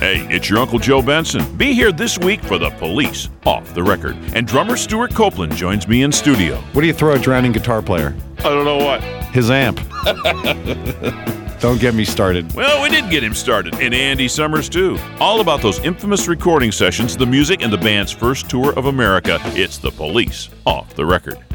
Hey, it's your Uncle Joe Benson. Be here this week for The Police, Off the Record. And drummer Stuart Copeland joins me in studio. What do you throw a drowning guitar player? I don't know what. His amp. Don't get me started. Well, we did get him started, and Andy Summers too. All about those infamous recording sessions, the music, and the band's first tour of America. It's The Police, Off the Record.